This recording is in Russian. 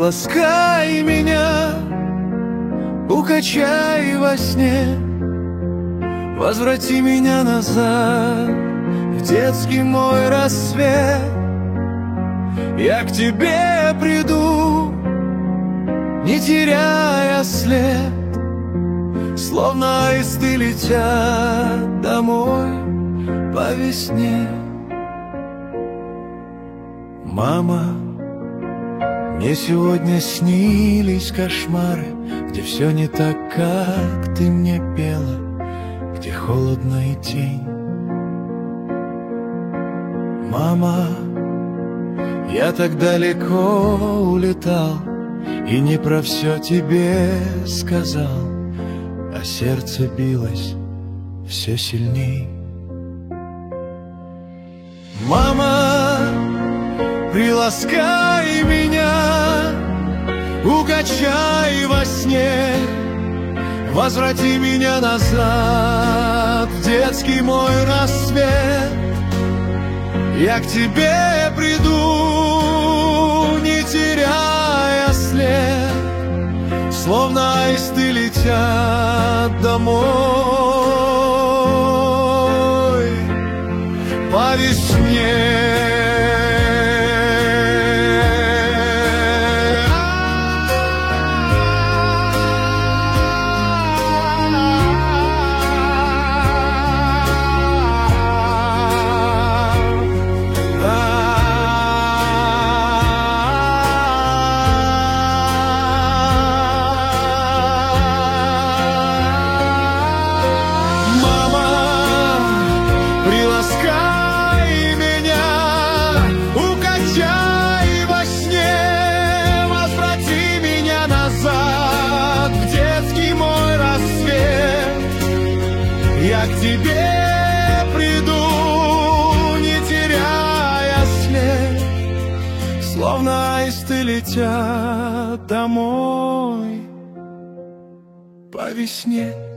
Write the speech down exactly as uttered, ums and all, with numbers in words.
Приласкай меня, укачай во сне, возврати меня назад в детский мой рассвет. Я к тебе приду, не теряя след, словно аисты летят домой по весне. Мама, мне сегодня снились кошмары, где все не так, как ты мне пела, где холодно и тень. Мама, я так далеко улетал и не про все тебе сказал, а сердце билось все сильней. Мама, приласкай меня, укачай во сне, возврати меня назад в детский мой рассвет. Я к тебе приду, не теряя след, словно аисты летят домой по весне. Приласкай меня, укачай во сне, возврати меня назад в детский мой рассвет. Я к тебе приду, не теряя след, словно аисты летят домой по весне.